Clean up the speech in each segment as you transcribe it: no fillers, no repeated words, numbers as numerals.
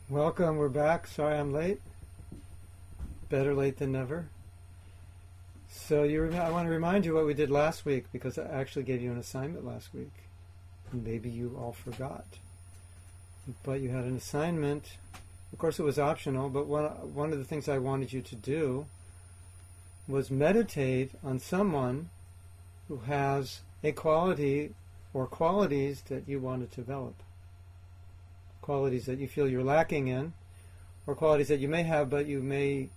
Welcome, we're back. Sorry I'm late. Better late than never. So I want to remind you what we did last week, because I actually gave you an assignment last week. Maybe you all forgot. But you had an assignment. Of course it was optional, but one of the things I wanted you to do was meditate on someone who has a quality or qualities that you want to develop. Qualities that you feel you're lacking in, or qualities that you may have but you may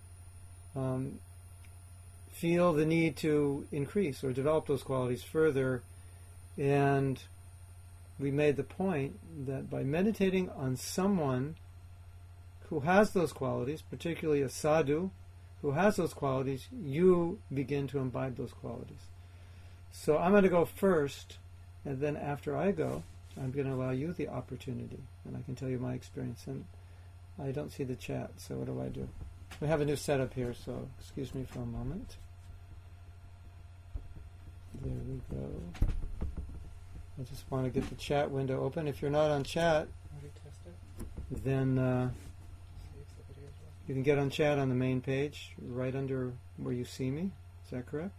feel the need to increase or develop those qualities further. And we made the point that by meditating on someone who has those qualities, particularly a sadhu who has those qualities, you begin to imbibe those qualities. So I'm going to go first, and then after I go, I'm going to allow you the opportunity, and I can tell you my experience. And I don't see the chat, so what do I do? We have a new setup here, so excuse me for a moment. There we go. I just want to get the chat window open. If you're not on chat, then you can get on chat on the main page, right under where you see me. Is that correct?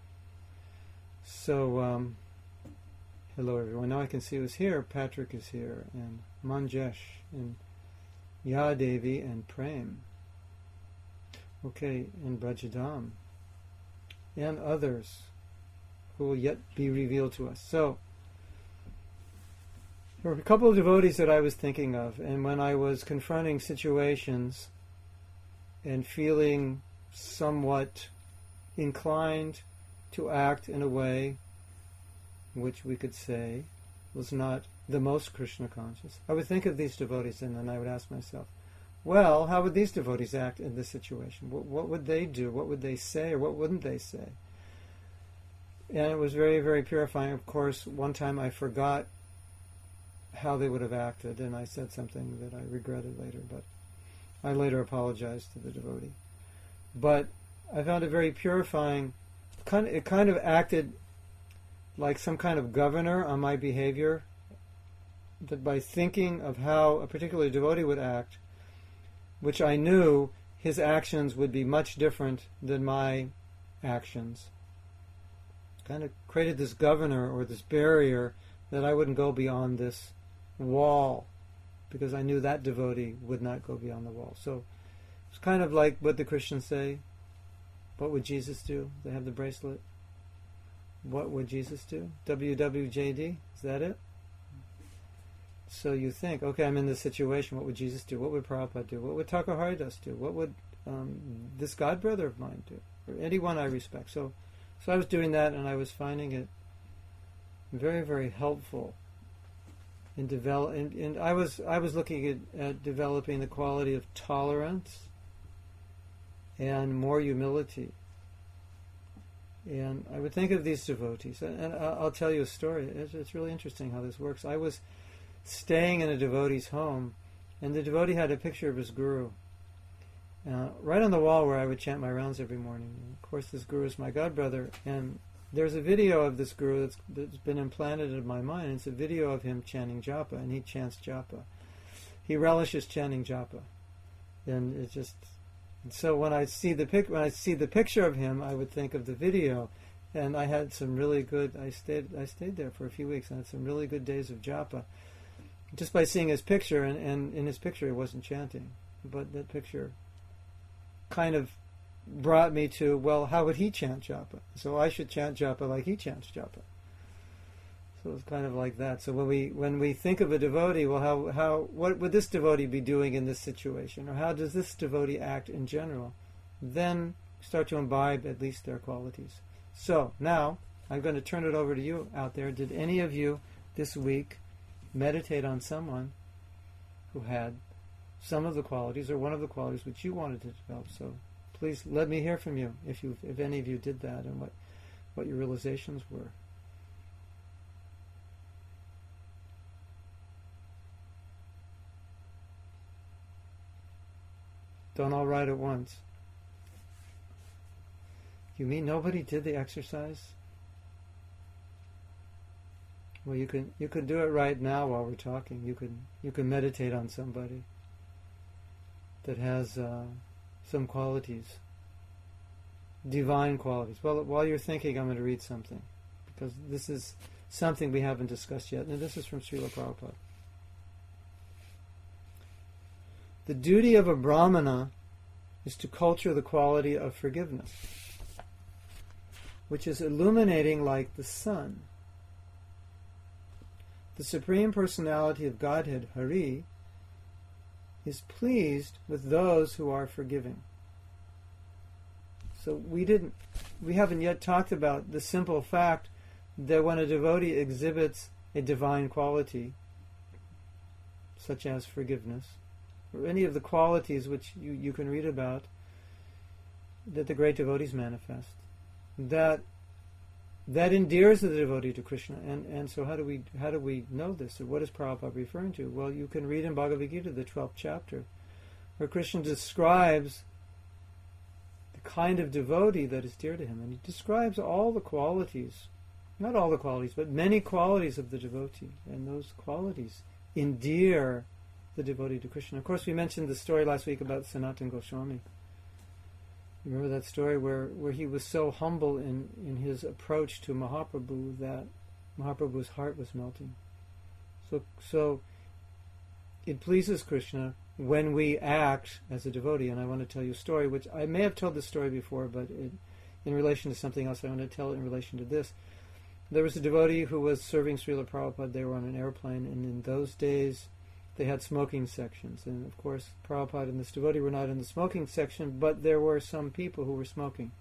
So, hello everyone. Now I can see who's here. Patrick is here, and Manjesh, and Yadevi, and Prem. Okay, and Brajadam, and others who will yet be revealed to us. So, there were a couple of devotees that I was thinking of, and when I was confronting situations and feeling somewhat inclined to act in a way which we could say was not the most Krishna conscious, I would think of these devotees, and then I would ask myself, well, how would these devotees act in this situation? What would they do? What would they say, or what wouldn't they say? And it was very, very purifying. Of course, one time I forgot how they would have acted, and I said something that I regretted later, but I later apologized to the devotee. But I found it very purifying. It kind of acted like some kind of governor on my behavior, that by thinking of how a particular devotee would act, which I knew his actions would be much different than my actions, kind of created this governor or this barrier that I wouldn't go beyond this wall, because I knew that devotee would not go beyond the wall. So it's kind of like what the Christians say. What would Jesus do? They have the bracelet. What would Jesus do? WWJD? Is that it? So you think, okay, I'm in this situation. What would Jesus do? What would Prabhupada do? What would Thakur Haridas do? What would this God brother of mine do? Or anyone I respect. So I was doing that, and I was finding it very, very helpful in and I was looking at developing the quality of tolerance and more humility. And I would think of these devotees, and I'll tell you a story. It's really interesting how this works. I was staying in a devotee's home, and the devotee had a picture of his guru right on the wall where I would chant my rounds every morning. And of course, this guru is my godbrother, and there's a video of this guru that's been implanted in my mind. It's a video of him chanting japa, and he chants japa. He relishes chanting japa, and it's just. So when I see the picture of him, I would think of the video, and I had some really good. I stayed there for a few weeks, and had some really good days of japa, just by seeing his picture. And in his picture, he wasn't chanting, but that picture kind of brought me to, well, how would he chant japa? So I should chant japa like he chants japa. So it's kind of like that. So when we think of a devotee, well, what would this devotee be doing in this situation, or how does this devotee act in general? Then start to imbibe at least their qualities. So now I'm going to turn it over to you out there. Did any of you this week meditate on someone who had some of the qualities or one of the qualities which you wanted to develop? So please let me hear from you if any of you did that, and what your realizations were. Don't all write at once. You mean nobody did the exercise? Well, you can do it right now while we're talking. You can meditate on somebody. that has some qualities, divine qualities. Well, while you're thinking, I'm going to read something, because this is something we haven't discussed yet, and this is from Srila Prabhupada. The duty of a Brahmana is to culture the quality of forgiveness, which is illuminating like the sun. The Supreme Personality of Godhead, Hari, is pleased with those who are forgiving. So we haven't yet talked about the simple fact that when a devotee exhibits a divine quality, such as forgiveness, or any of the qualities which you can read about that the great devotees manifest, that endears the devotee to Krishna. And so how do we know this? Or what is Prabhupada referring to? Well, you can read in Bhagavad Gita, the 12th chapter, where Krishna describes the kind of devotee that is dear to him. And he describes all the qualities, not all the qualities, but many qualities of the devotee. And those qualities endear the devotee to Krishna. Of course, we mentioned the story last week about Sanatana Goswami. Remember that story where he was so humble in his approach to Mahaprabhu that Mahaprabhu's heart was melting. So it pleases Krishna when we act as a devotee. And I want to tell you a story, which I may have told this story before, but in relation to something else, I want to tell it in relation to this. There was a devotee who was serving Srila Prabhupada. They were on an airplane, and in those days they had smoking sections. And of course, Prabhupada and this devotee were not in the smoking section, but there were some people who were smoking.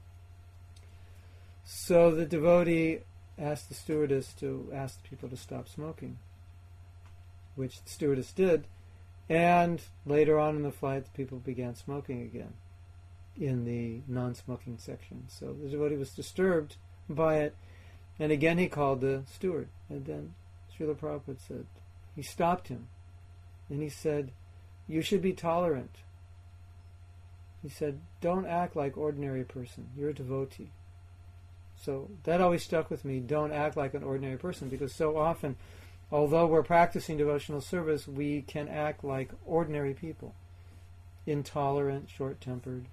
So the devotee asked the stewardess to ask the people to stop smoking, which the stewardess did. And later on in the flight, the people began smoking again in the non-smoking section. So the devotee was disturbed by it. And again he called the steward. And then Srila Prabhupada said, he stopped him. And he said, you should be tolerant. He said, don't act like ordinary person. You're a devotee. So that always stuck with me. Don't act like an ordinary person. Because so often, although we're practicing devotional service, we can act like ordinary people. Intolerant, short-tempered,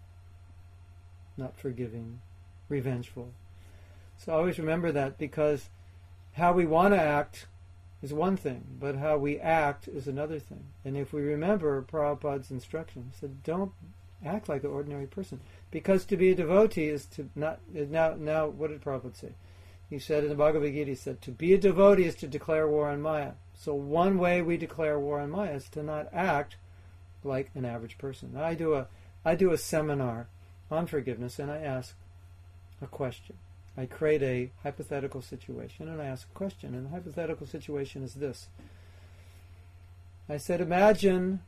not forgiving, revengeful. So always remember that, because how we want to act is one thing, but how we act is another thing. And if we remember Prabhupada's instructions, he said, don't act like an ordinary person. Because to be a devotee is to not... Now, what did Prabhupada say? He said in the Bhagavad Gita, he said, to be a devotee is to declare war on Maya. So one way we declare war on Maya is to not act like an average person. Now, I do a seminar on forgiveness, and I ask a question. I create a hypothetical situation, and I ask a question. And the hypothetical situation is this. I said, imagine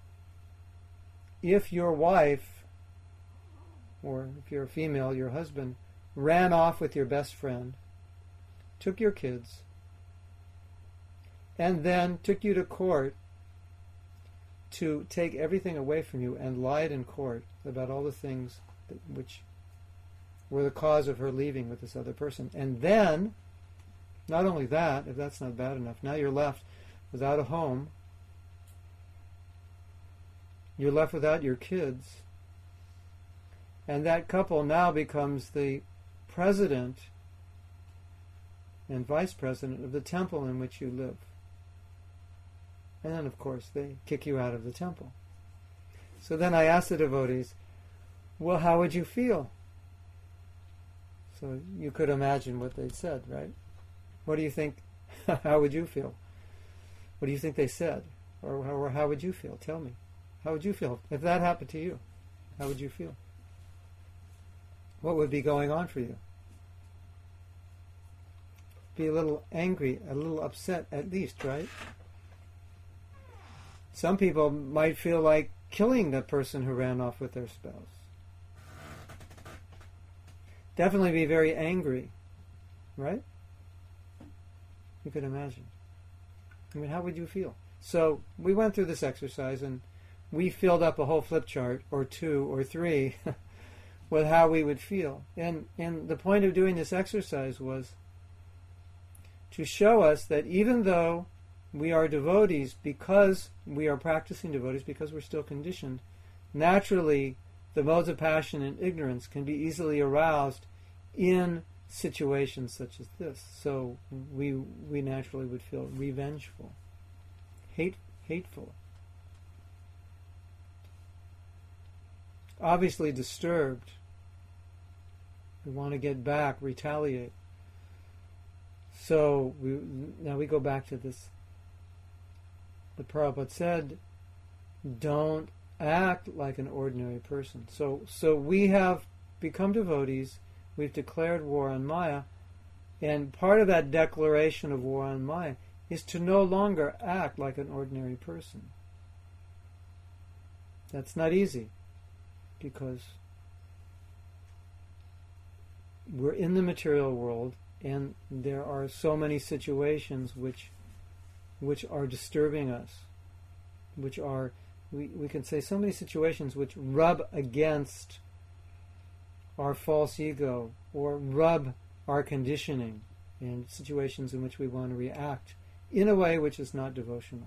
if your wife, or if you're a female, your husband, ran off with your best friend, took your kids, and then took you to court to take everything away from you and lied in court about all the things which were the cause of her leaving with this other person. And then, not only that, if that's not bad enough, now you're left without a home, you're left without your kids, and that couple now becomes the president and vice president of the temple in which you live. And then, of course, they kick you out of the temple. So then I asked the devotees, well, how would you feel? So you could imagine what they said, right? What do you think? How would you feel? What do you think they said? Or how would you feel? Tell me. How would you feel if that happened to you? How would you feel? What would be going on for you? Be a little angry, a little upset at least, right? Some people might feel like killing the person who ran off with their spouse. Definitely be very angry, right? You could imagine. I mean, how would you feel? So we went through this exercise, and we filled up a whole flip chart, or 2 or 3, with how we would feel. And the point of doing this exercise was to show us that even though we are devotees, because we are practicing devotees, because we're still conditioned, naturally, the modes of passion and ignorance can be easily aroused in situations such as this. So we naturally would feel revengeful, hateful, obviously disturbed. We want to get back, retaliate. So now we go back to this. What Prabhupada said, don't act like an ordinary person. So we have become devotees, we've declared war on Maya, and part of that declaration of war on Maya is to no longer act like an ordinary person. That's not easy, because we're in the material world, and there are so many situations which are disturbing us, which are, we can say, so many situations which rub against our false ego or rub our conditioning, and situations in which we want to react in a way which is not devotional.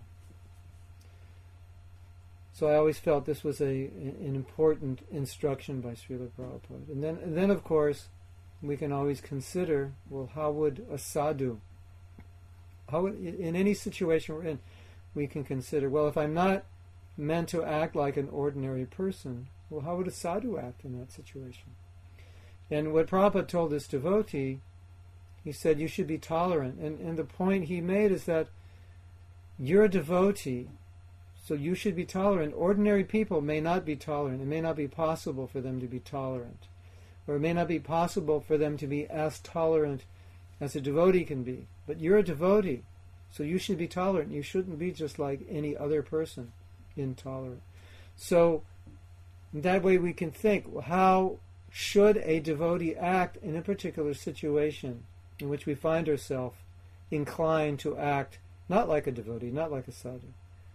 So I always felt this was an important instruction by Srila Prabhupada. And then of course, we can always consider, well, how would a sadhu, in any situation we're in, we can consider, well, if I'm not meant to act like an ordinary person, well, how would a sadhu act in that situation? And what Prabhupada told this devotee, he said, you should be tolerant. And the point he made is that you're a devotee, so you should be tolerant. Ordinary people may not be tolerant. It may not be possible for them to be tolerant. Or it may not be possible for them to be as tolerant as a devotee can be. But you're a devotee, so you should be tolerant. You shouldn't be just like any other person, intolerant. So that way we can think, well, how should a devotee act in a particular situation in which we find ourselves inclined to act not like a devotee, not like a sadhu.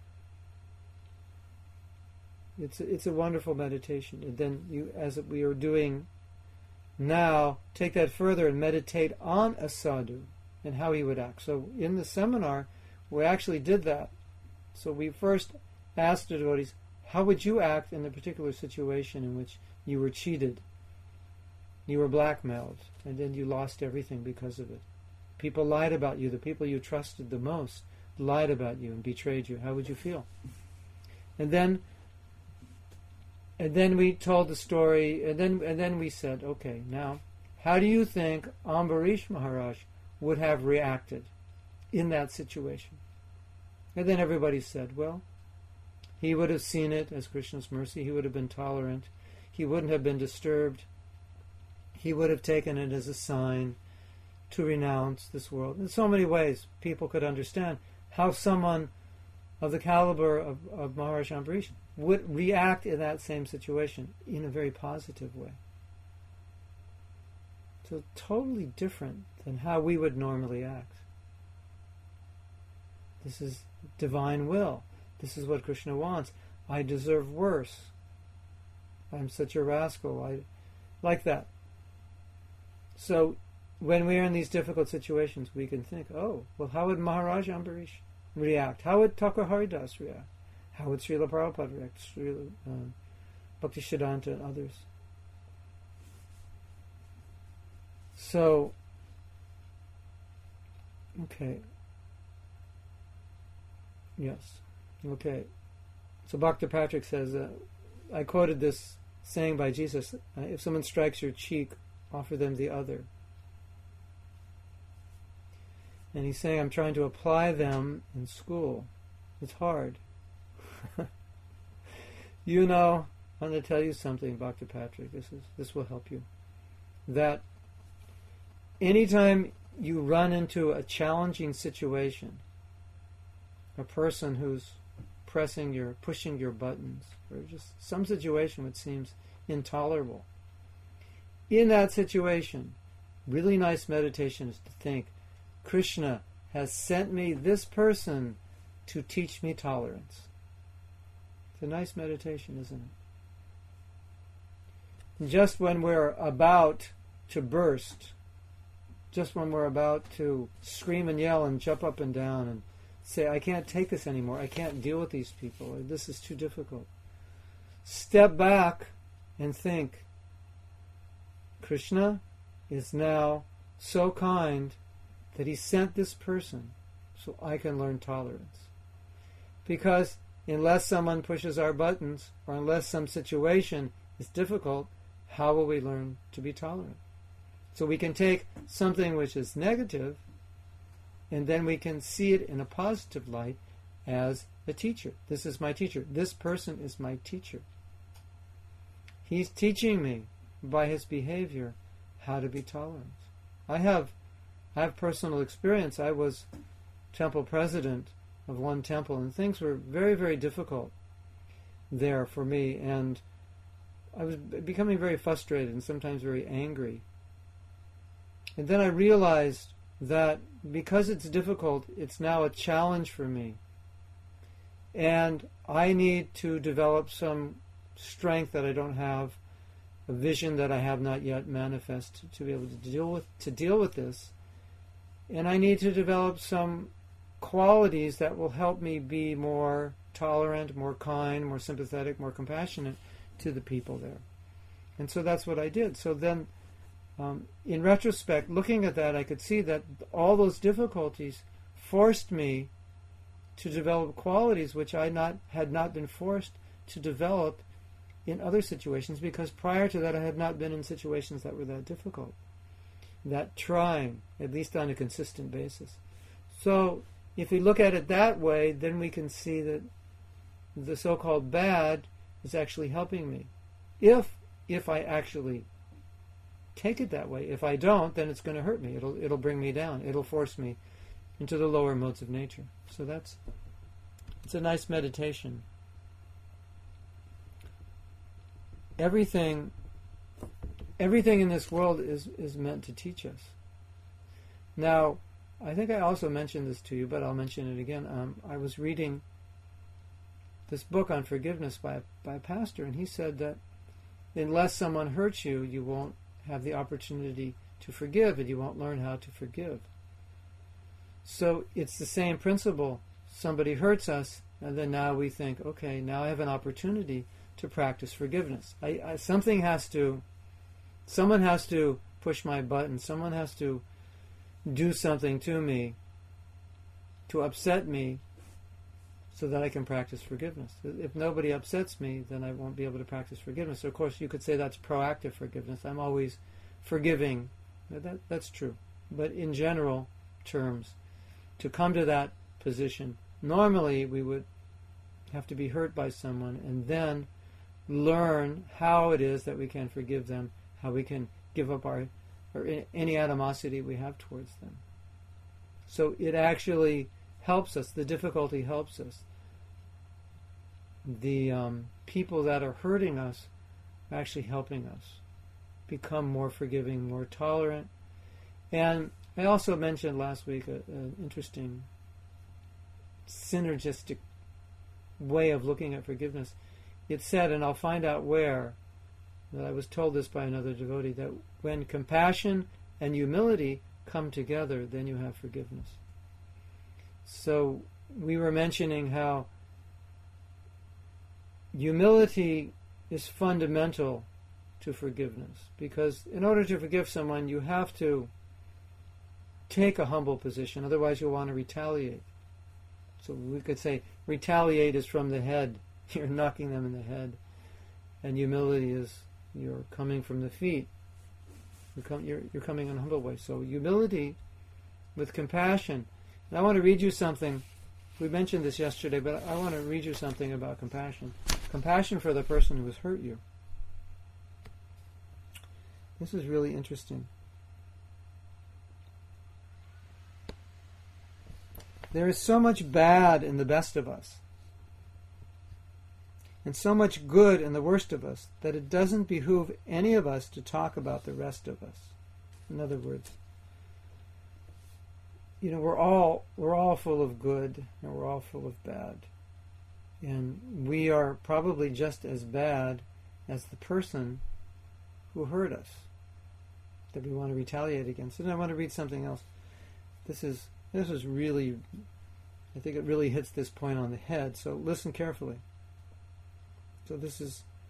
It's a wonderful meditation. And then you, as we are doing now, take that further and meditate on a sadhu and how he would act. So in the seminar, we actually did that. So we first asked the devotees, how would you act in a particular situation in which you were cheated, you were blackmailed, and then you lost everything because of it? People lied about you. The people you trusted the most lied about you and betrayed you. How would you feel? And then we told the story, and then we said, okay, now, how do you think Ambarish Maharaj would have reacted in that situation? And then everybody said, well, he would have seen it as Krishna's mercy. He would have been tolerant. He wouldn't have been disturbed. He would have taken it as a sign to renounce this world. In so many ways, people could understand how someone of the caliber of Maharaj Ambarish would react in that same situation in a very positive way. So totally different than how we would normally act. This is divine will. This is what Krishna wants. I deserve worse. I'm such a rascal. Like that. So when we are in these difficult situations, we can think, oh, well, how would Maharaj Ambarish react? How would Thakur Haridas react? How would Srila Prabhupada react? Srila Bhaktisiddhanta and others. So, okay. Yes. Okay. So Bhakta Patrick says, I quoted this saying by Jesus, if someone strikes your cheek, offer them the other. And he's saying, I'm trying to apply them in school. It's hard. You know, I'm going to tell you something, Bhakta Patrick. This will help you. That anytime you run into a challenging situation, a person who's pushing your buttons, or just some situation which seems intolerable, in that situation, really nice meditation is to think, Krishna has sent me this person to teach me tolerance. It's a nice meditation, isn't it? And just when we're about to burst, just when we're about to scream and yell and jump up and down and say, I can't take this anymore, I can't deal with these people, or this is too difficult. step back and think, Krishna is now so kind that he sent this person so I can learn tolerance. Because unless someone pushes our buttons, or unless some situation is difficult, how will we learn to be tolerant? So we can take something which is negative, and then we can see it in a positive light as a teacher. This is my teacher. This person is my teacher. He's teaching me by his behavior how to be tolerant. I have personal experience. I was temple president of one temple, and things were very, very difficult there for me, and I was becoming very frustrated and sometimes very angry. And then I realized that because it's difficult, it's now a challenge for me. And I need to develop some strength that I don't have, a vision that I have not yet manifested to be able to deal with this. And I need to develop some qualities that will help me be more tolerant, more kind, more sympathetic, more compassionate to the people there. And so that's what I did. So then, in retrospect, looking at that, I could see that all those difficulties forced me to develop qualities which I had not been forced to develop in other situations, because prior to that I had not been in situations that were that difficult, that trying, at least on a consistent basis. So if we look at it that way, then we can see that the so-called bad is actually helping me. If I actually take it that way. If I don't, then it's going to hurt me. It'll bring me down. It'll force me into the lower modes of nature. So it's a nice meditation. Everything in this world is meant to teach us. Now, I think I also mentioned this to you, but I'll mention it again. I was reading this book on forgiveness by a pastor, and he said that unless someone hurts you, you won't have the opportunity to forgive, and you won't learn how to forgive. So it's the same principle. Somebody hurts us, and then now we think, okay, now I have an opportunity to practice forgiveness. Someone has to push my button. Someone has to do something to me, to upset me, so that I can practice forgiveness. If nobody upsets me, then I won't be able to practice forgiveness. So of course, you could say that's proactive forgiveness. I'm always forgiving. That's true. But in general terms, to come to that position, normally we would have to be hurt by someone and then learn how it is that we can forgive them, how we can give up any animosity we have towards them. So it actually helps us. The difficulty helps us. The people that are hurting us are actually helping us become more forgiving, more tolerant. And I also mentioned last week an interesting synergistic way of looking at forgiveness. It said, and I'll find out where, that I was told this by another devotee, that when compassion and humility come together, then you have forgiveness. So we were mentioning how humility is fundamental to forgiveness, because in order to forgive someone, you have to take a humble position, otherwise you'll want to retaliate. So we could say retaliate is from the head. You're knocking them in the head. And humility is you're coming from the feet. You're coming in a humble way. So humility with compassion. And I want to read you something. We mentioned this yesterday, but I want to read you something about compassion. Compassion for the person who has hurt you. This is really interesting. There is so much bad in the best of us, and so much good in the worst of us, that it doesn't behoove any of us to talk about the rest of us. In other words, we're all full of good, and we're all full of bad. And we are probably just as bad as the person who hurt us, that we want to retaliate against. And I want to read something else. This is really, I think it really hits this point on the head, so listen carefully. So this is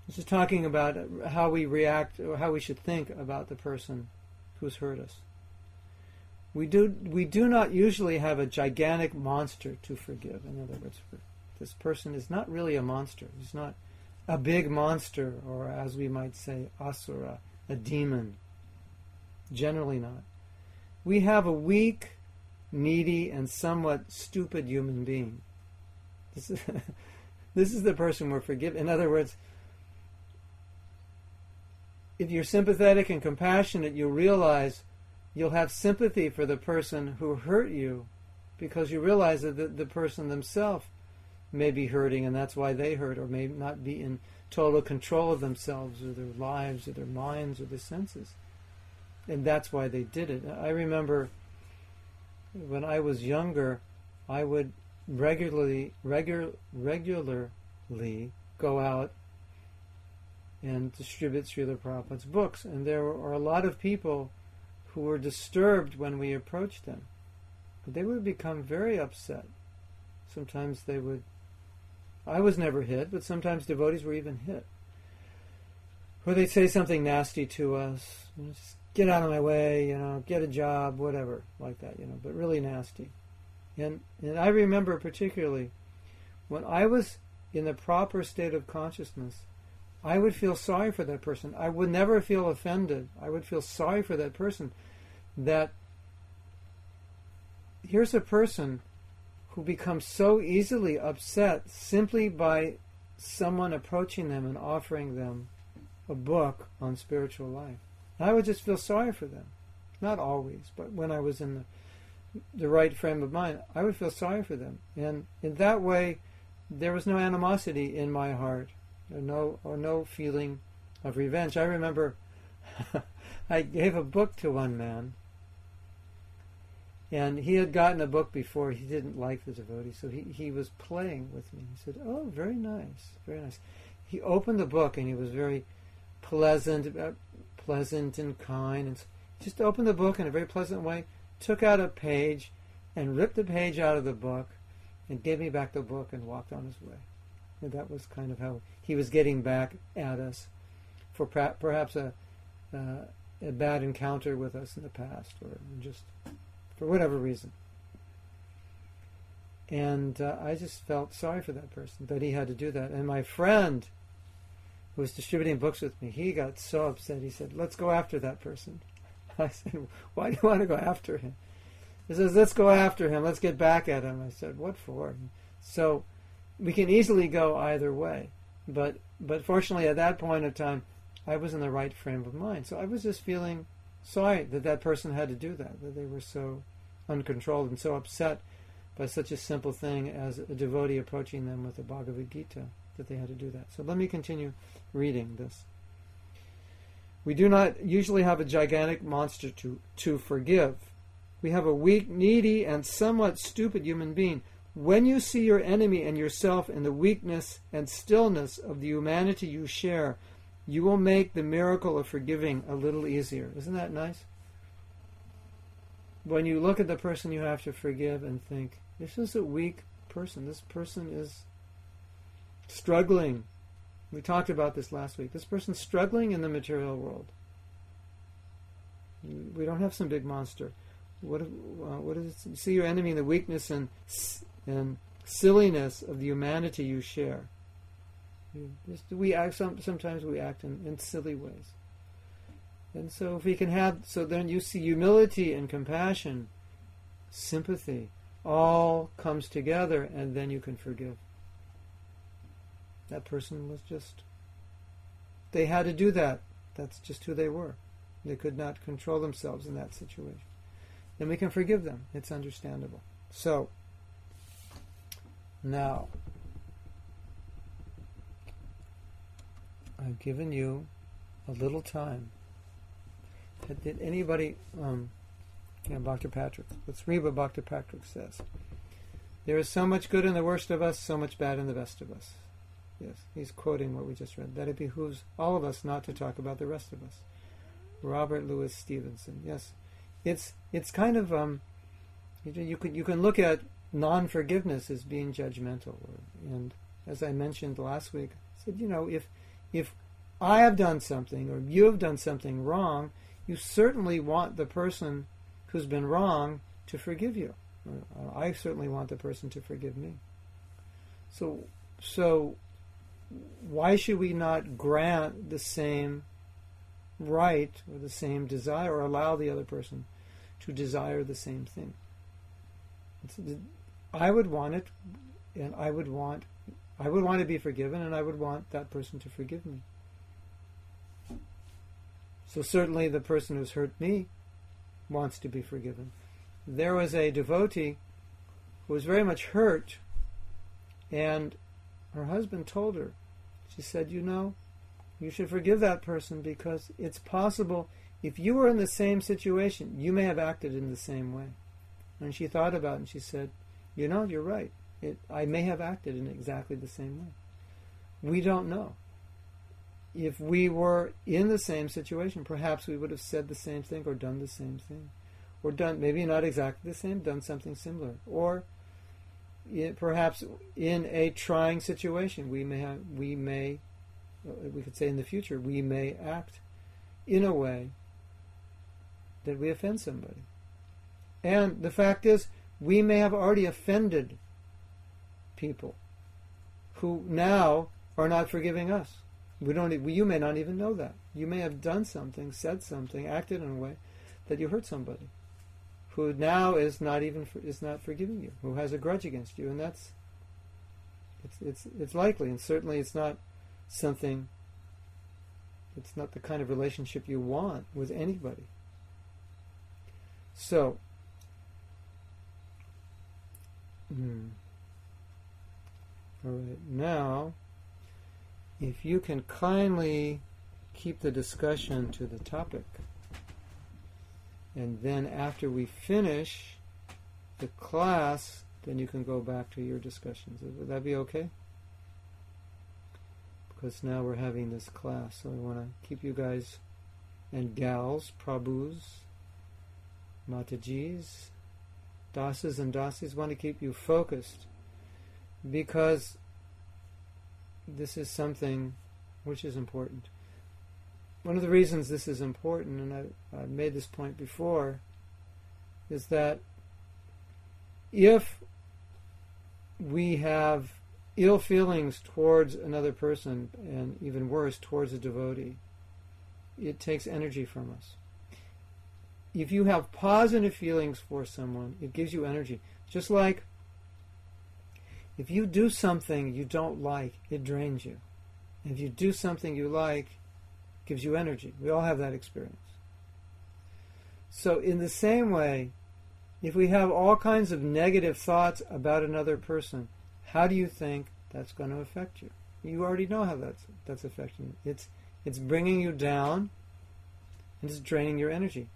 This is talking about how we react, or how we should think about the person who's hurt us. We do not usually have a gigantic monster to forgive. In other words, this person is not really a monster. He's not a big monster, or as we might say, asura, a demon. Generally not. We have a weak, needy, and somewhat stupid human being. This is the person we're forgiving. In other words, if you're sympathetic and compassionate, you'll realize you'll have sympathy for the person who hurt you, because you realize that the person themselves may be hurting, and that's why they hurt, or may not be in total control of themselves or their lives or their minds or their senses. And that's why they did it. I remember when I was younger, I would regularly go out and distribute Srila Prabhupada's books. And there are a lot of people who were disturbed when we approached them. They would become very upset. Sometimes they would... I was never hit, but sometimes devotees were even hit. Or they'd say something nasty to us. Just get out of my way, get a job, whatever, like that, but really nasty. And I remember particularly when I was in the proper state of consciousness, I would feel sorry for that person. I would never feel offended. I would feel sorry for that person. That here's a person who becomes so easily upset simply by someone approaching them and offering them a book on spiritual life. And I would just feel sorry for them. Not always, but when I was in the right frame of mind, I would feel sorry for them. And in that way, there was no animosity in my heart, or no feeling of revenge. I remember I gave a book to one man, and he had gotten a book before. He didn't like the devotee, so he was playing with me. He said, "Oh, very nice, very nice." He opened the book, and he was very pleasant and kind, and just opened the book in a very pleasant way, took out a page, and ripped the page out of the book, and gave me back the book and walked on his way. And that was kind of how he was getting back at us for perhaps a bad encounter with us in the past, or just for whatever reason. And I just felt sorry for that person, that he had to do that. And my friend, who was distributing books with me, he got so upset. He said, "Let's go after that person." I said, "Why do you want to go after him?" He says, "Let's go after him. Let's get back at him." I said, "What for?" So we can easily go either way. But fortunately, at that point of time, I was in the right frame of mind. So I was just feeling sorry that person had to do that they were so uncontrolled and so upset by such a simple thing as a devotee approaching them with the Bhagavad Gita, that they had to do that. So let me continue reading this. We do not usually have a gigantic monster to forgive. We have a weak, needy, and somewhat stupid human being. When you see your enemy and yourself in the weakness and stillness of the humanity you share, you will make the miracle of forgiving a little easier. Isn't that nice? When you look at the person you have to forgive and think, this is a weak person. This person is struggling. We talked about this last week. This person's struggling in the material world. We don't have some big monster. What is it? You see your enemy in the weakness and silliness of the humanity you share. Sometimes we act in silly ways. And so if we can then you see humility and compassion, sympathy, all comes together, and then you can forgive. That person was they had to do that. That's just who they were. They could not control themselves in that situation. Then we can forgive them. It's understandable. So, now, I've given you a little time. Did anybody, Bhakti Patrick, let's read what Bhakti Patrick says. There is so much good in the worst of us, so much bad in the best of us. Yes, he's quoting what we just read. That it behooves all of us not to talk about the rest of us. Robert Louis Stevenson. Yes, it's kind of you can look at non-forgiveness as being judgmental, and as I mentioned last week, I said, if I have done something or you have done something wrong, you certainly want the person who's been wrong to forgive you. I certainly want the person to forgive me. So why should we not grant the same right or the same desire, or allow the other person to desire the same thing? I would want it, and I would want to be forgiven, and I would want that person to forgive me. So certainly the person who's hurt me wants to be forgiven. There was a devotee who was very much hurt, and her husband told her, she said, you should forgive that person, because it's possible if you were in the same situation, you may have acted in the same way. And she thought about it and she said, you're right. I may have acted in exactly the same way. We don't know. If we were in the same situation, perhaps we would have said the same thing or done the same thing. Or done, maybe not exactly the same, done something similar. Or perhaps in a trying situation, we could say in the future, we may act in a way that we offend somebody. And the fact is, we may have already offended people who now are not forgiving us. You may not even know that. You may have done something, said something, acted in a way that you hurt somebody who now is not forgiving you, who has a grudge against you, and it's likely, and certainly it's not something. It's not the kind of relationship you want with anybody. So, all right, now, if you can kindly keep the discussion to the topic, and then after we finish the class, then you can go back to your discussions. Would that be okay? Because now we're having this class, so I want to keep you guys and gals, prabhus, matajis, dasas and dasis, want to keep you focused, because this is something which is important. One of the reasons this is important, and I've made this point before, is that if we have ill feelings towards another person, and even worse, towards a devotee, it takes energy from us. If you have positive feelings for someone, it gives you energy. Just like if you do something you don't like, it drains you. If you do something you like, it gives you energy. We all have that experience. So in the same way, if we have all kinds of negative thoughts about another person, how do you think that's going to affect you? You already know how that's affecting you. It's bringing you down, and it's draining your energy.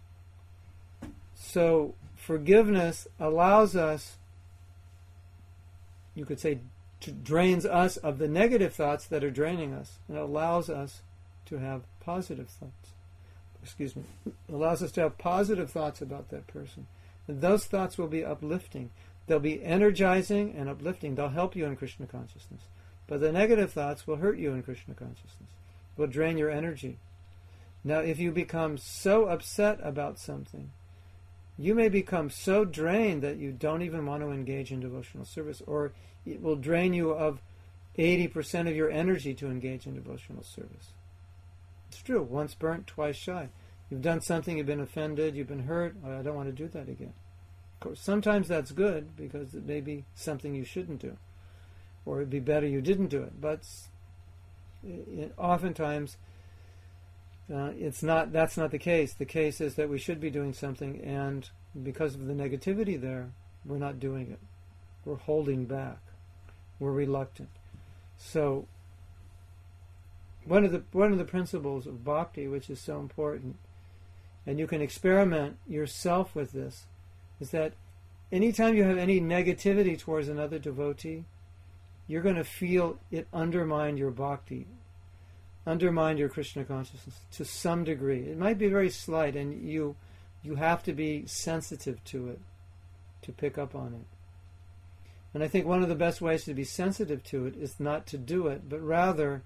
So forgiveness allows us, you could say, drains us of the negative thoughts that are draining us, and allows us to have positive thoughts. Allows us to have positive thoughts about that person. And those thoughts will be uplifting. They'll be energizing and uplifting. They'll help you in Krishna consciousness. But the negative thoughts will hurt you in Krishna consciousness. Will drain your energy. Now, if you become so upset about something, you may become so drained that you don't even want to engage in devotional service, or it will drain you of 80% of your energy to engage in devotional service. It's true. Once burnt, twice shy. You've done something, you've been offended, you've been hurt. I don't want to do that again. Of course, sometimes that's good, because it may be something you shouldn't do, or it'd be better you didn't do it. But oftentimes, that's not the case. The case is that we should be doing something, and because of the negativity there, we're not doing it. We're holding back. We're reluctant. So, one of the principles of bhakti, which is so important, and you can experiment yourself with this, is that anytime you have any negativity towards another devotee, you're going to feel it undermine your bhakti, undermine your Krishna consciousness to some degree. It might be very slight, and you have to be sensitive to it to pick up on it. And I think one of the best ways to be sensitive to it is not to do it, but rather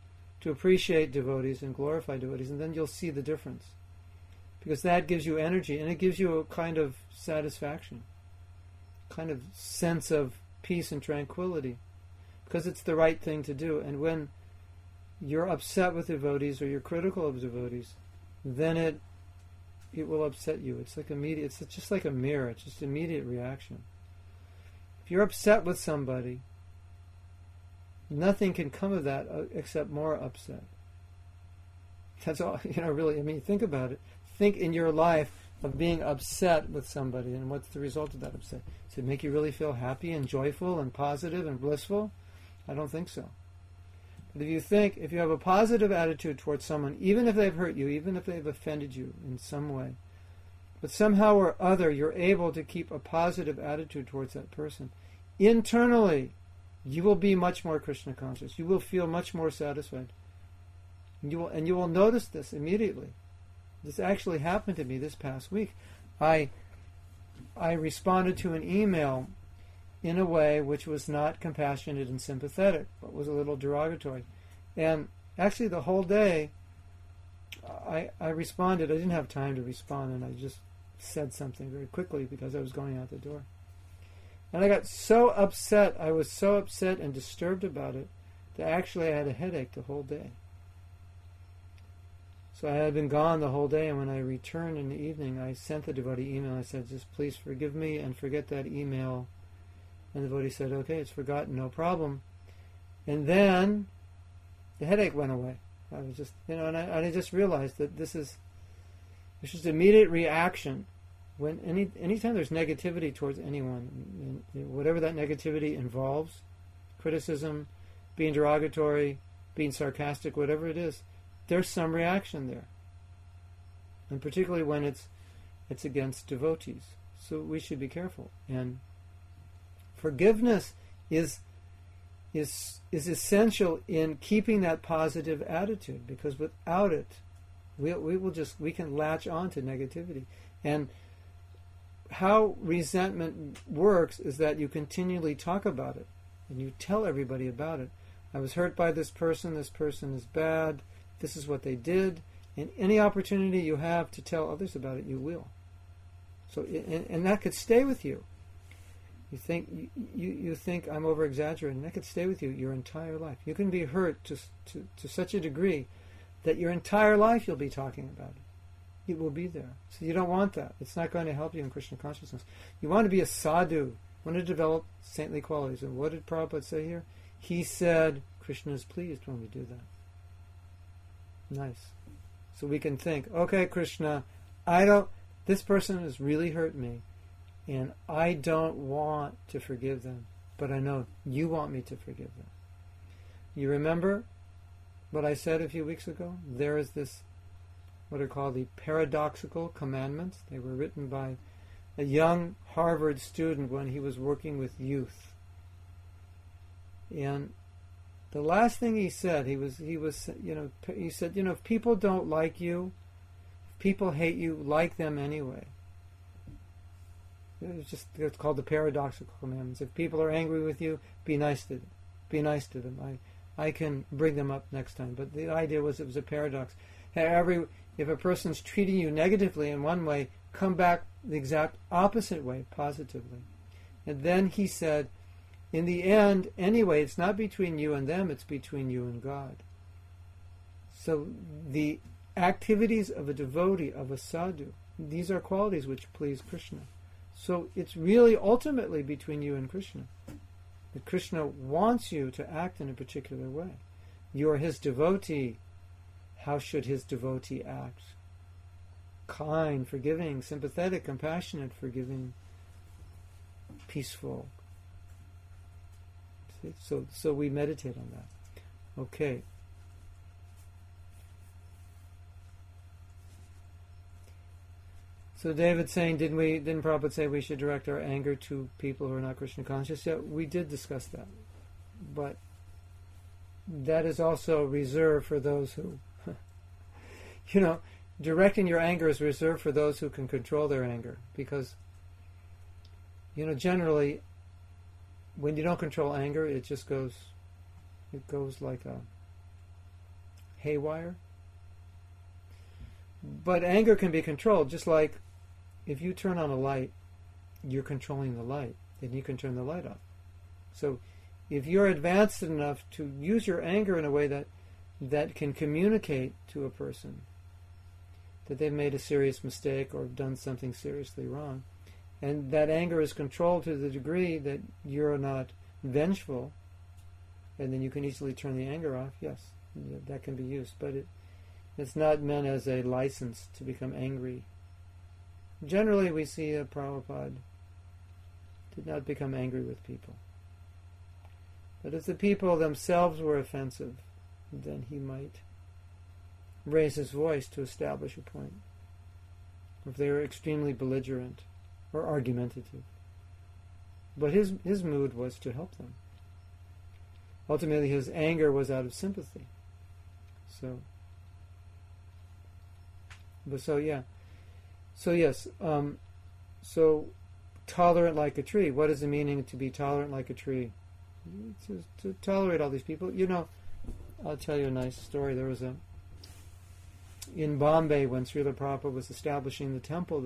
to appreciate devotees and glorify devotees, and then you'll see the difference. Because that gives you energy, and it gives you a kind of satisfaction, kind of sense of peace and tranquility, because it's the right thing to do. And when you're upset with devotees or you're critical of devotees, then it will upset you. It's like immediate. It's just like a mirror. It's just immediate reaction. If you're upset with somebody, nothing can come of that except more upset. That's all. Really. I mean, think about it. Think in your life of being upset with somebody, and what's the result of that upset? Does it make you really feel happy and joyful and positive and blissful? I don't think so. But if you have a positive attitude towards someone, even if they've hurt you, even if they've offended you in some way, but somehow or other you're able to keep a positive attitude towards that person, internally you will be much more Krishna conscious. You will feel much more satisfied. And you will notice this immediately. This actually happened to me this past week. I responded to an email in a way which was not compassionate and sympathetic, but was a little derogatory. And actually the whole day I responded. I didn't have time to respond, and I just said something very quickly because I was going out the door. And I got so upset, I was so upset and disturbed about it, that actually I had a headache the whole day. So I had been gone the whole day, and when I returned in the evening, I sent the devotee email. I said, just please forgive me and forget that email. And the devotee said, okay, it's forgotten, no problem. And then the headache went away. I was just, and I just realized that this is just immediate reaction. When anytime there's negativity towards anyone, whatever that negativity involves, criticism, being derogatory, being sarcastic, whatever it is, there's some reaction there. And particularly when it's against devotees. So we should be careful. And forgiveness is essential in keeping that positive attitude, because without it, we can latch on to negativity. And how resentment works is that you continually talk about it and you tell everybody about it. I was hurt by this person is bad, this is what they did, and any opportunity you have to tell others about it, you will. So, and that could stay with you. You think I'm over exaggerating. That could stay with you your entire life. You can be hurt to such a degree that your entire life you'll be talking about it. It will be there. So you don't want that. It's not going to help you in Krishna consciousness. You want to be a sadhu. You want to develop saintly qualities. And what did Prabhupada say here? He said, Krishna is pleased when we do that. Nice. So we can think, okay, Krishna, this person has really hurt me, and I don't want to forgive them, but I know you want me to forgive them. You remember what I said a few weeks ago? There is this, what are called the paradoxical commandments. They were written by a young Harvard student when he was working with youth. And the last thing he said, he said, if people don't like you, if people hate you, like them anyway. It's called the paradoxical commandments. If people are angry with you, be nice to them. Be nice to them. I can bring them up next time. But the idea was it was a paradox. If a person's treating you negatively in one way, come back the exact opposite way, positively. And then he said, in the end, anyway, it's not between you and them, it's between you and God. So the activities of a devotee, of a sadhu, these are qualities which please Krishna. So it's really ultimately between you and Krishna. That Krishna wants you to act in a particular way. You are his devotee. How should his devotee act? Kind, forgiving, sympathetic, compassionate, forgiving, peaceful. So we meditate on that. Okay. So David's saying, didn't Prabhupada say we should direct our anger to people who are not Krishna conscious? Yeah, we did discuss that. But that is also reserved for those who, directing your anger is reserved for those who can control their anger. Because, generally, when you don't control anger, it goes like haywire. But anger can be controlled, just like if you turn on a light, you're controlling the light, then you can turn the light off. So if you're advanced enough to use your anger in a way that can communicate to a person that they've made a serious mistake or done something seriously wrong, and that anger is controlled to the degree that you're not vengeful, and then you can easily turn the anger off, yes, that can be used. But it's not meant as a license to become angry. Generally, we see a Prabhupada did not become angry with people. But if the people themselves were offensive, then he might raise his voice to establish a point. If they were extremely belligerent or argumentative. But his mood was to help them. Ultimately, his anger was out of sympathy. So yes. So tolerant like a tree. What is the meaning to be tolerant like a tree? To tolerate all these people. I'll tell you a nice story. There was in Bombay, when Srila Prabhupada was establishing the temple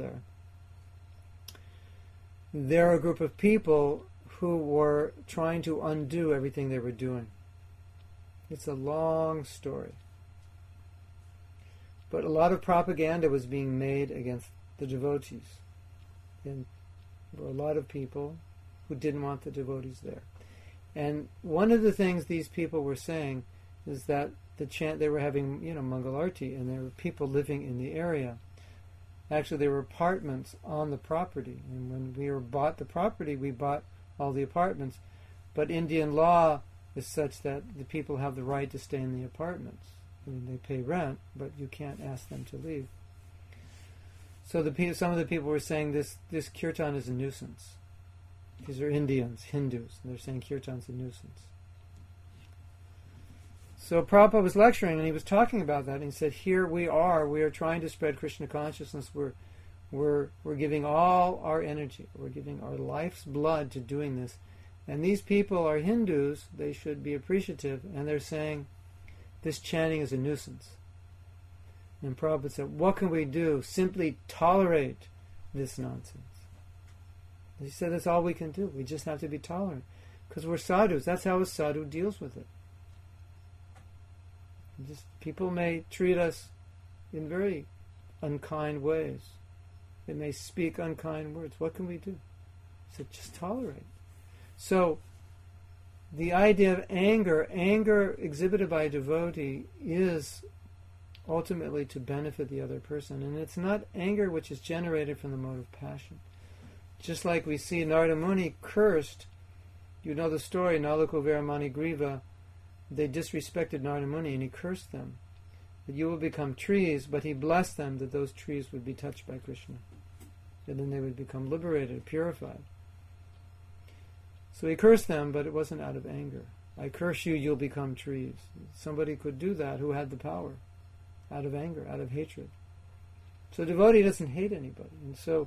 there are a group of people who were trying to undo everything they were doing. It's a long story. But a lot of propaganda was being made against the devotees. And there were a lot of people who didn't want the devotees there. And one of the things these people were saying is that they were having, Mangal Arti, and there were people living in the area. Actually, there were apartments on the property. And when we bought the property, we bought all the apartments. But Indian law is such that the people have the right to stay in the apartments. I mean, they pay rent, but you can't ask them to leave. So some of the people were saying this kirtan is a nuisance. These are Indians, Hindus, and they're saying kirtan's a nuisance. So Prabhupada was lecturing, and he was talking about that, and he said, here we are trying to spread Krishna consciousness, we're giving all our energy, we're giving our life's blood to doing this, and these people are Hindus, they should be appreciative, and they're saying, this chanting is a nuisance. And Prabhupada said, what can we do? Simply tolerate this nonsense. He said, that's all we can do. We just have to be tolerant. Because we're sadhus. That's how a sadhu deals with it. People may treat us in very unkind ways. They may speak unkind words. What can we do? He said, just tolerate. So, the idea of anger exhibited by a devotee is ultimately to benefit the other person. And it's not anger which is generated from the mode of passion. Just like we see Narada Muni cursed, you know the story, Nalakuvera Manigriva, they disrespected Narada Muni and he cursed them. That you will become trees, but he blessed them that those trees would be touched by Krishna. And then they would become liberated, purified. So he cursed them, but it wasn't out of anger. I curse you, you'll become trees. Somebody could do that who had the power, out of anger, out of hatred. So a devotee doesn't hate anybody. And so,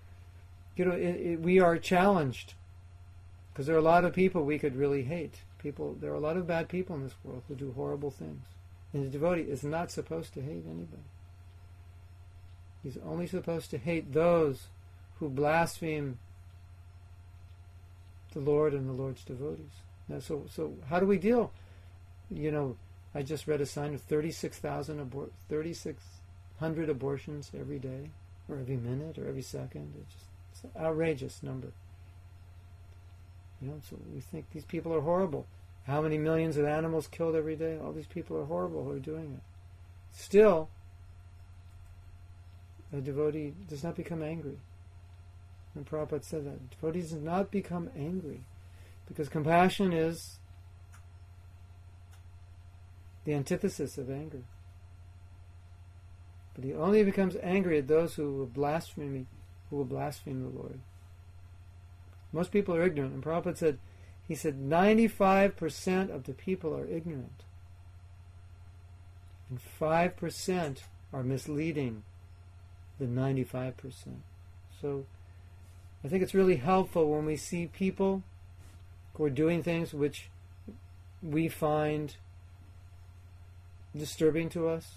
we are challenged, because there are a lot of people we could really hate. There are a lot of bad people in this world who do horrible things. And the devotee is not supposed to hate anybody. He's only supposed to hate those who blaspheme the Lord and the Lord's devotees. Now, so how do we deal? I just read a sign of 3,600 abortions every day, or every minute, or every second. It's an outrageous number. So we think these people are horrible. How many millions of animals killed every day? All these people are horrible who are doing it. Still, a devotee does not become angry. And Prabhupada said that. Devotees do not become angry, because compassion is the antithesis of anger. But he only becomes angry at those who will blaspheme the Lord. Most people are ignorant. And Prabhupada said, 95% of the people are ignorant. And 5% are misleading the 95%. So I think it's really helpful when we see people who are doing things which we find disturbing to us,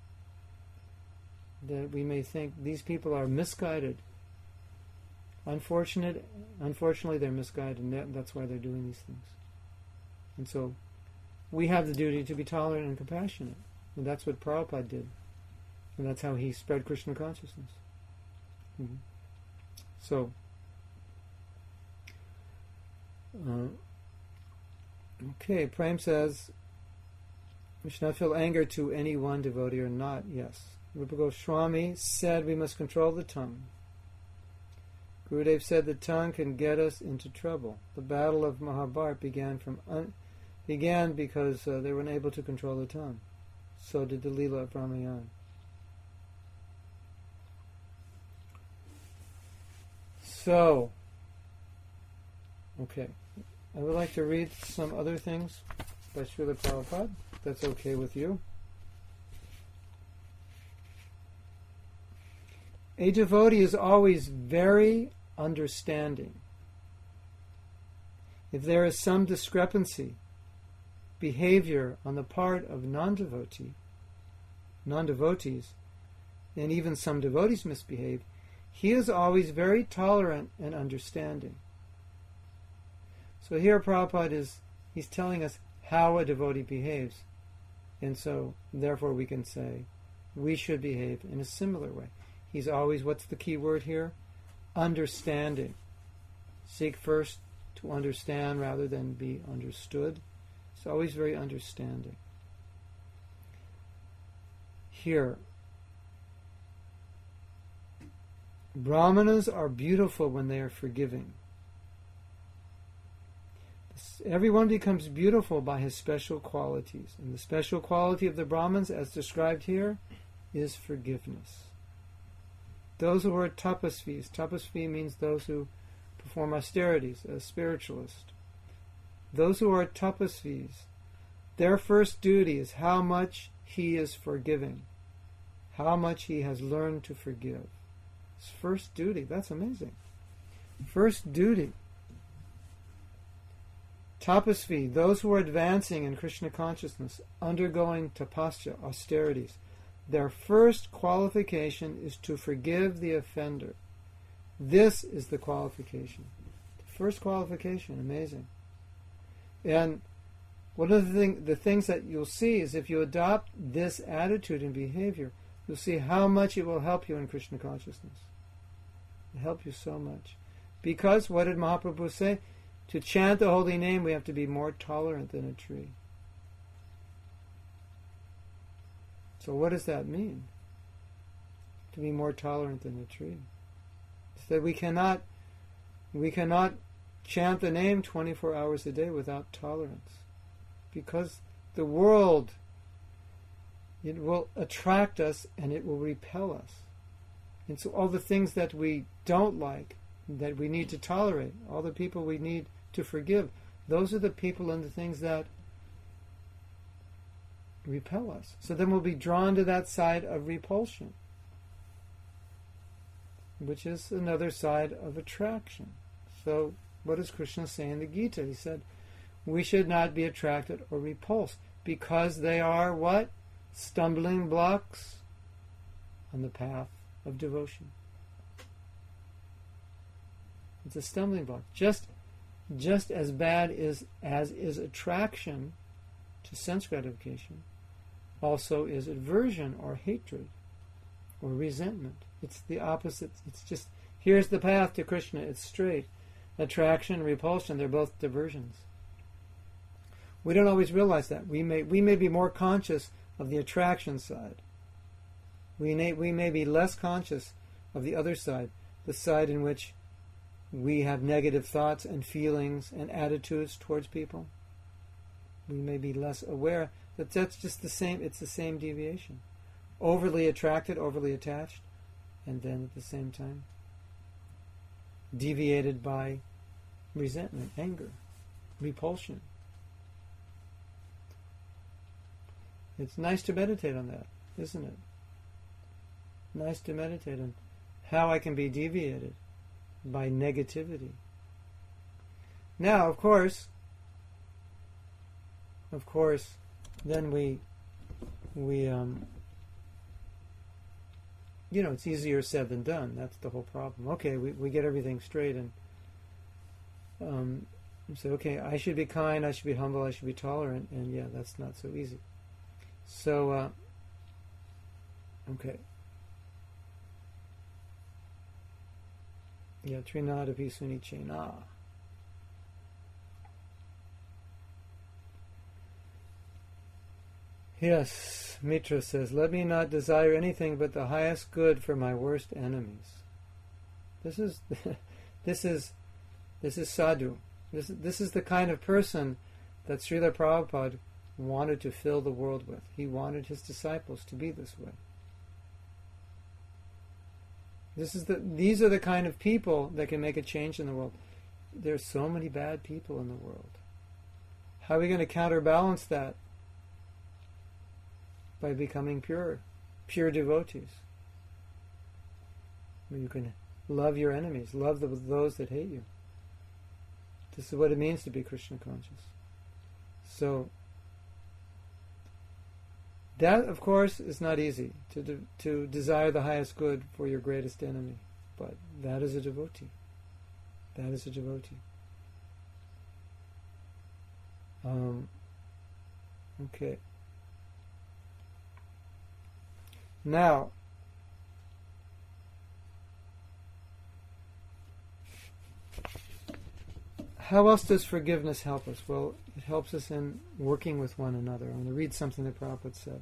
that we may think these people are misguided. Unfortunately, they're misguided, and that's why they're doing these things. And so, we have the duty to be tolerant and compassionate, and that's what Prabhupada did, and that's how he spread Krishna consciousness. Mm-hmm. So, okay, Prem says, we should not feel anger to any one devotee or not. Yes. Rupa Goswami said we must control the tongue. Gurudev said the tongue can get us into trouble. The battle of Mahabharata began because they were unable to control the tongue. So did the Leela of Ramayana. So, okay, I would like to read some other things by Srila Prabhupada, if that's okay with you. A devotee is always very understanding. If there is some discrepancy, behavior on the part of non-devotees, and even some devotees misbehave, he is always very tolerant and understanding. So here Prabhupada he's telling us how a devotee behaves. And so, therefore we can say, we should behave in a similar way. He's always, what's the key word here? Understanding. Seek first to understand rather than be understood. It's always very understanding. Here, Brahmanas are beautiful when they are forgiving. Everyone becomes beautiful by his special qualities. And the special quality of the Brahmins, as described here, is forgiveness. Those who are tapasvis. Tapasvi means those who perform austerities, a spiritualist. Those who are tapasvis, their first duty is how much he is forgiving, how much he has learned to forgive. His first duty, that's amazing. First duty. Tapasvi, those who are advancing in Krishna consciousness, undergoing tapasya, austerities, their first qualification is to forgive the offender. This is the qualification. The first qualification, amazing. And one of the things that you'll see is if you adopt this attitude and behavior, you'll see how much it will help you in Krishna consciousness. It'll help you so much. Because, what did Mahaprabhu say? To chant the holy name, we have to be more tolerant than a tree. So what does that mean? To be more tolerant than a tree. It's that we cannot chant the name 24 hours a day without tolerance. Because the world, it will attract us and it will repel us. And so all the things that we don't like, that we need to tolerate, all the people we need to forgive, those are the people and the things that repel us. So then we'll be drawn to that side of repulsion, which is another side of attraction. So what does Krishna say in the Gita? He said, we should not be attracted or repulsed because they are what? Stumbling blocks on the path of devotion. It's a stumbling block. Just as bad as is attraction to sense gratification, also is aversion or hatred or resentment. It's the opposite. It's just, here's the path to Krishna. It's straight. Attraction, repulsion, they're both diversions. We don't always realize that. We may be more conscious of the attraction side. We may be less conscious of the other side, the side in which we have negative thoughts and feelings and attitudes towards people. We may be less aware that that's just the same, it's the same deviation. Overly attracted, overly attached, and then at the same time deviated by resentment, anger, repulsion. It's nice to meditate on that, isn't it? Nice to meditate on how I can be deviated by negativity. Now, of course, then we we it's easier said than done. That's the whole problem. Okay, we get everything straight and say, okay, I should be kind, I should be humble, I should be tolerant, and yeah, that's not so easy. So, okay. Yeah, Trinada Pisuni Chena. Yes, Mitra says, let me not desire anything but the highest good for my worst enemies. This is sadhu. This is the kind of person that Srila Prabhupada wanted to fill the world with. He wanted his disciples to be this way. These are the kind of people that can make a change in the world. There's so many bad people in the world. How are we going to counterbalance that? By becoming pure devotees. You can love your enemies, love those that hate you. This is what it means to be Krishna conscious. So, that, of course, is not easy, to desire the highest good for your greatest enemy. But that is a devotee. That is a devotee. Okay. Now, how else does forgiveness help us? Well, it helps us in working with one another. I'm going to read something that Prabhupada said.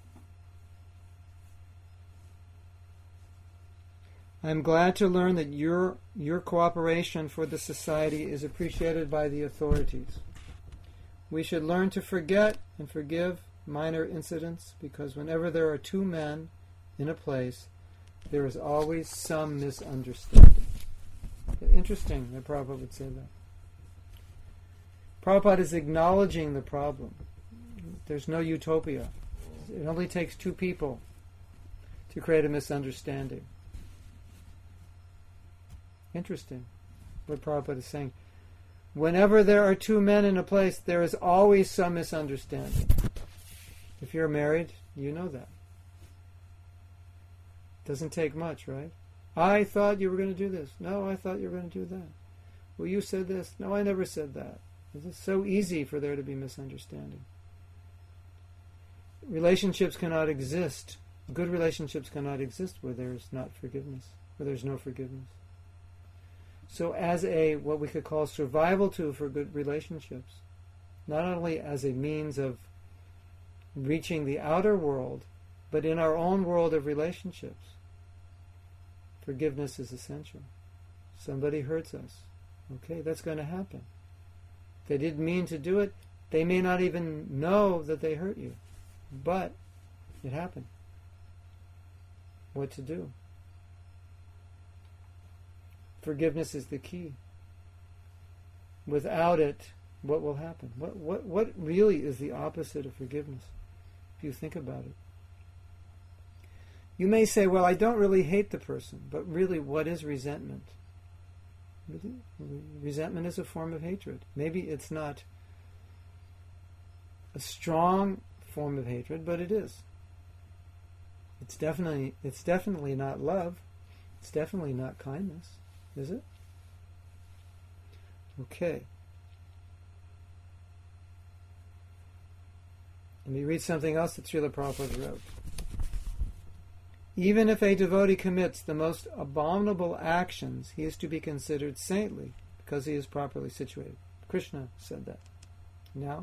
I am glad to learn that your cooperation for the society is appreciated by the authorities. We should learn to forget and forgive minor incidents, because whenever there are two men in a place, there is always some misunderstanding. Interesting that Prabhupada would say that. Prabhupada is acknowledging the problem. There's no utopia. It only takes two people to create a misunderstanding. Interesting what Prabhupada is saying. Whenever there are two men in a place, there is always some misunderstanding. If you're married, you know that. Doesn't take much, right? I thought you were going to do this. No, I thought you were going to do that. Well, you said this. No, I never said that. It's so easy for there to be misunderstanding. Relationships cannot exist. Good relationships cannot exist where there's not forgiveness, where there's no forgiveness. So as what we could call survival tool for good relationships, not only as a means of reaching the outer world, but in our own world of relationships, forgiveness is essential. Somebody hurts us. Okay, that's going to happen. They didn't mean to do it. They may not even know that they hurt you. But it happened. What to do? Forgiveness is the key. Without it, what will happen? What really is the opposite of forgiveness, if you think about it? You may say, well, I don't really hate the person, but really, what is resentment? Resentment is a form of hatred. Maybe it's not a strong form of hatred, but it is. It's definitely not love. It's definitely not kindness, is it? Okay. Let me read something else that Srila Prabhupada wrote. Even if a devotee commits the most abominable actions, he is to be considered saintly because he is properly situated. Krishna said that. Now,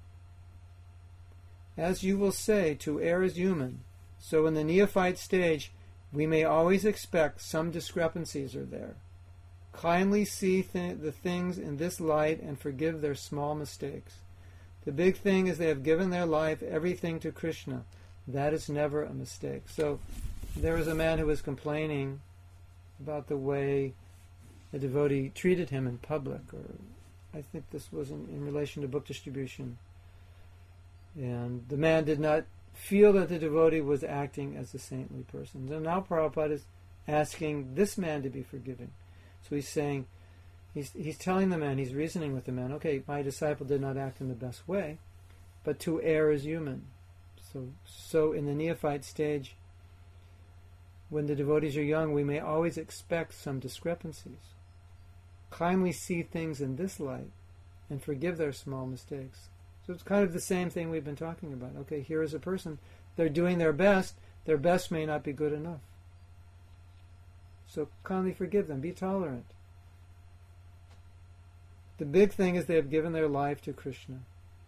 as you will say, to err is human, so in the neophyte stage, we may always expect some discrepancies are there. Kindly see the things in this light and forgive their small mistakes. The big thing is they have given their life, everything to Krishna. That is never a mistake. So, there was a man who was complaining about the way a devotee treated him in public, or I think this was in relation to book distribution. And the man did not feel that the devotee was acting as a saintly person. So now Prabhupada is asking this man to be forgiving. So he's saying, he's telling the man, he's reasoning with the man, okay, my disciple did not act in the best way, but to err is human. So in the neophyte stage, when the devotees are young, we may always expect some discrepancies. Kindly see things in this light and forgive their small mistakes. So it's kind of the same thing we've been talking about. Okay, here is a person, they're doing their best may not be good enough. So kindly forgive them, be tolerant. The big thing is they have given their life to Krishna.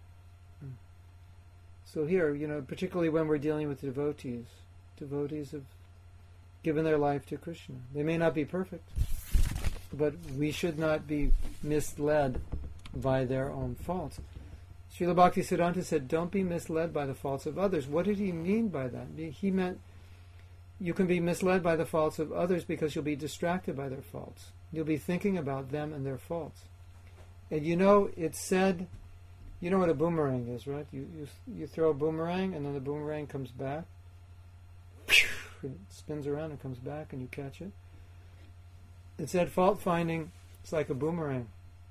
So here, particularly when we're dealing with devotees have given their life to Krishna. They may not be perfect, but we should not be misled by their own faults. Srila Bhaktisiddhanta said, don't be misled by the faults of others. What did he mean by that? He meant you can be misled by the faults of others because you'll be distracted by their faults. You'll be thinking about them and their faults. And it's said, you know what a boomerang is, right? You throw a boomerang and then the boomerang comes back. It spins around and comes back and you catch it. It said fault finding is like a boomerang.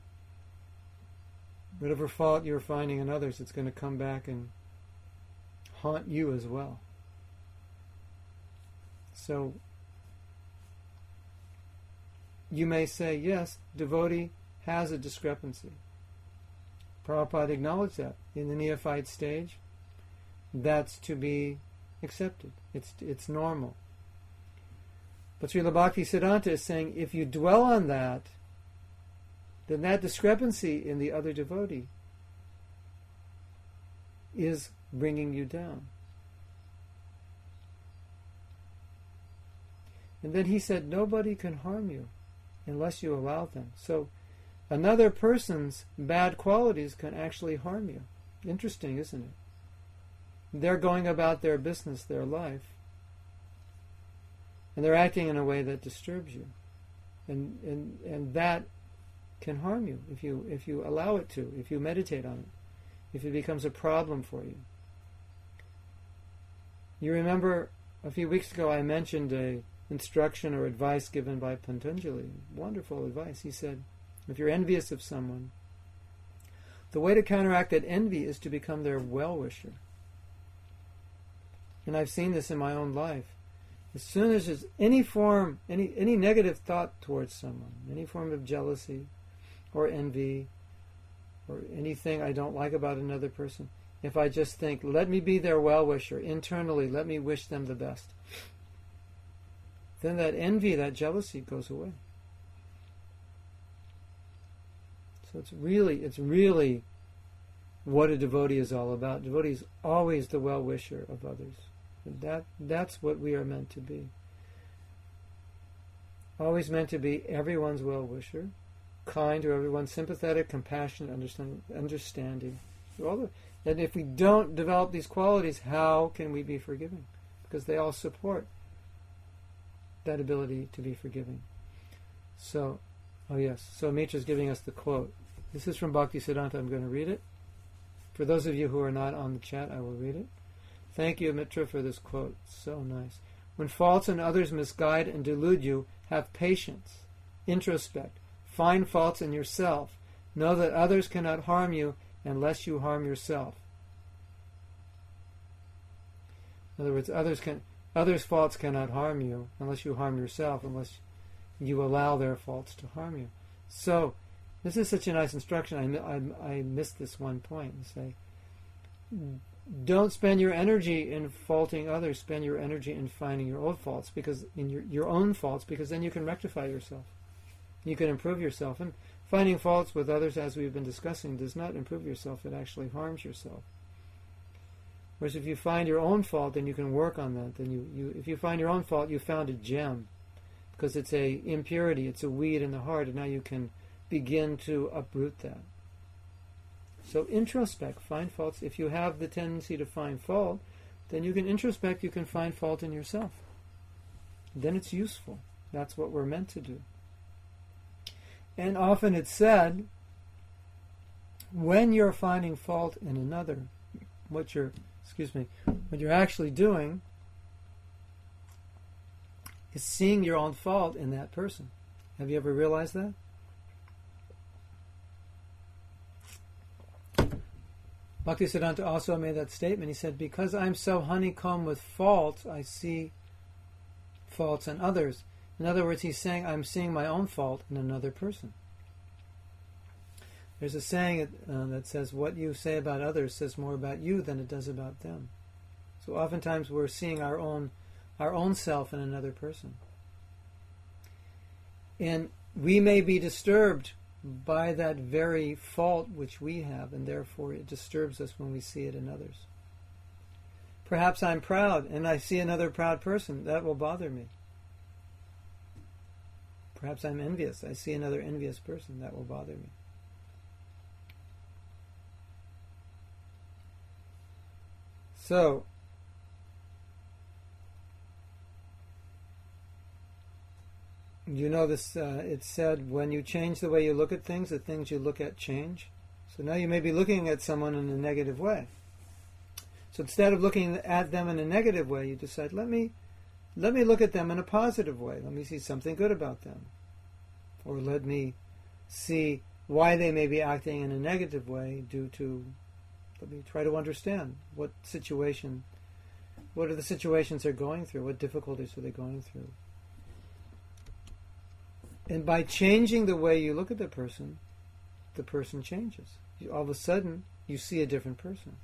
Whatever fault you're finding in others, it's going to come back and haunt you as well. So you may say, yes, devotee has a discrepancy. Prabhupada acknowledged that. In the neophyte stage, that's to be accepted. It's normal. But Srila Bhaktisiddhanta is saying, if you dwell on that, then that discrepancy in the other devotee is bringing you down. And then he said, nobody can harm you unless you allow them. So another person's bad qualities can actually harm you. Interesting, isn't it? They're going about their business, their life, and they're acting in a way that disturbs you. And that can harm you if you allow it to, if you meditate on it, if it becomes a problem for you. You remember a few weeks ago I mentioned a instruction or advice given by Patanjali. Wonderful advice. He said, if you're envious of someone, the way to counteract that envy is to become their well-wisher. And I've seen this in my own life. As soon as there's any form, any negative thought towards someone, any form of jealousy or envy or anything I don't like about another person, if I just think, let me be their well-wisher, internally, let me wish them the best, then that envy, that jealousy goes away. So it's really what a devotee is all about. Devotee is always the well-wisher of others. And that's what we are meant to be. Always meant to be everyone's well-wisher, kind to everyone, sympathetic, compassionate, understanding. And if we don't develop these qualities, how can we be forgiving? Because they all support that ability to be forgiving. So, so Mitra's giving us the quote. This is from Bhaktisiddhanta. I'm going to read it. For those of you who are not on the chat, I will read it. Thank you, Mitra, for this quote. So nice. When faults in others misguide and delude you, have patience, introspect, find faults in yourself. Know that others cannot harm you unless you harm yourself. In other words, others' faults cannot harm you unless you harm yourself, unless you allow their faults to harm you. So, this is such a nice instruction. I missed this one point. And say, don't spend your energy in faulting others. Spend your energy in finding your own faults, because then you can rectify yourself. You can improve yourself. And finding faults with others, as we've been discussing, does not improve yourself. It actually harms yourself. Whereas if you find your own fault, then you can work on that. Then if you find your own fault, you found a gem, because it's a impurity, it's a weed in the heart, and now you can begin to uproot that. So introspect, find faults. If you have the tendency to find fault, then you can introspect, you can find fault in yourself. Then it's useful. That's what we're meant to do. And often it's said, when you're finding fault in another, what you're actually doing is seeing your own fault in that person. Have you ever realized that? Bhaktisiddhanta also made that statement. He said, because I'm so honeycombed with faults, I see faults in others. In other words, he's saying, I'm seeing my own fault in another person. There's a saying that says, what you say about others says more about you than it does about them. So oftentimes we're seeing our own self in another person. And we may be disturbed by that very fault which we have, and therefore it disturbs us when we see it in others. Perhaps I'm proud, and I see another proud person. That will bother me. Perhaps I'm envious. I see another envious person. That will bother me. So, you know this, it's said, when you change the way you look at things, the things you look at change. So now you may be looking at someone in a negative way. So instead of looking at them in a negative way, you decide, let me look at them in a positive way. Let me see something good about them. Or let me see why they may be acting in a negative way let me try to understand what are the situations they're going through, what difficulties are they going through. And by changing the way you look at the person changes. All of a sudden, you see a different person.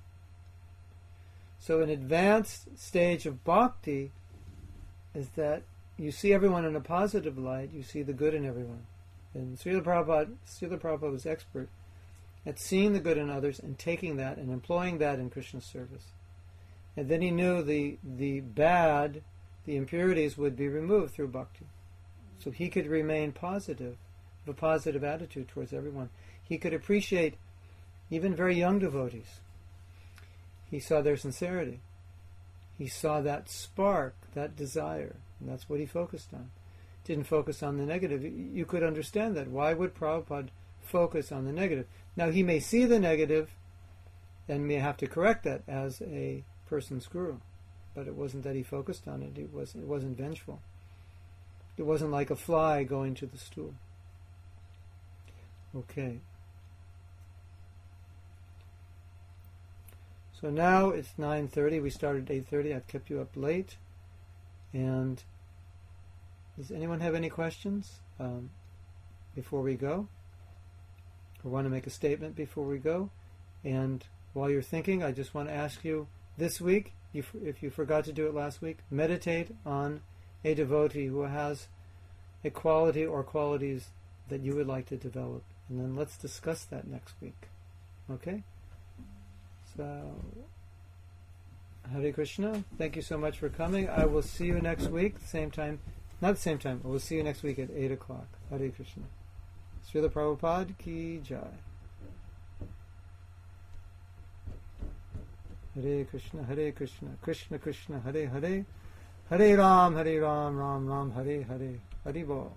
So an advanced stage of bhakti is that you see everyone in a positive light, you see the good in everyone. And Srila Prabhupada was expert at seeing the good in others and taking that and employing that in Krishna's service. And then he knew the bad, the impurities would be removed through bhakti. So he could remain positive, have a positive attitude towards everyone. He could appreciate even very young devotees. He saw their sincerity. He saw that spark, that desire, and that's what he focused on. Didn't focus on the negative. You could understand that. Why would Prabhupada focus on the negative? Now, he may see the negative and may have to correct that as a person's guru, but it wasn't that he focused on it. It wasn't vengeful. It wasn't like a fly going to the stool. Okay. So now it's 9:30. We started at 8:30. I've kept you up late. And does anyone have any questions before we go? Or want to make a statement before we go? And while you're thinking, I just want to ask you, this week, if you forgot to do it last week, meditate on a devotee who has a quality or qualities that you would like to develop. And then let's discuss that next week. Okay? So, Hare Krishna. Thank you so much for coming. I will see you next week, same time. Not the same time. I will see you next week at 8 o'clock. Hare Krishna. Srila Prabhupada ki jai. Hare Krishna, Krishna Krishna, Hare Hare, Hare Ram, Ram Ram, Hare Hare, Hare Bol.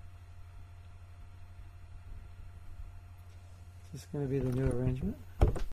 Is this going to be the new arrangement?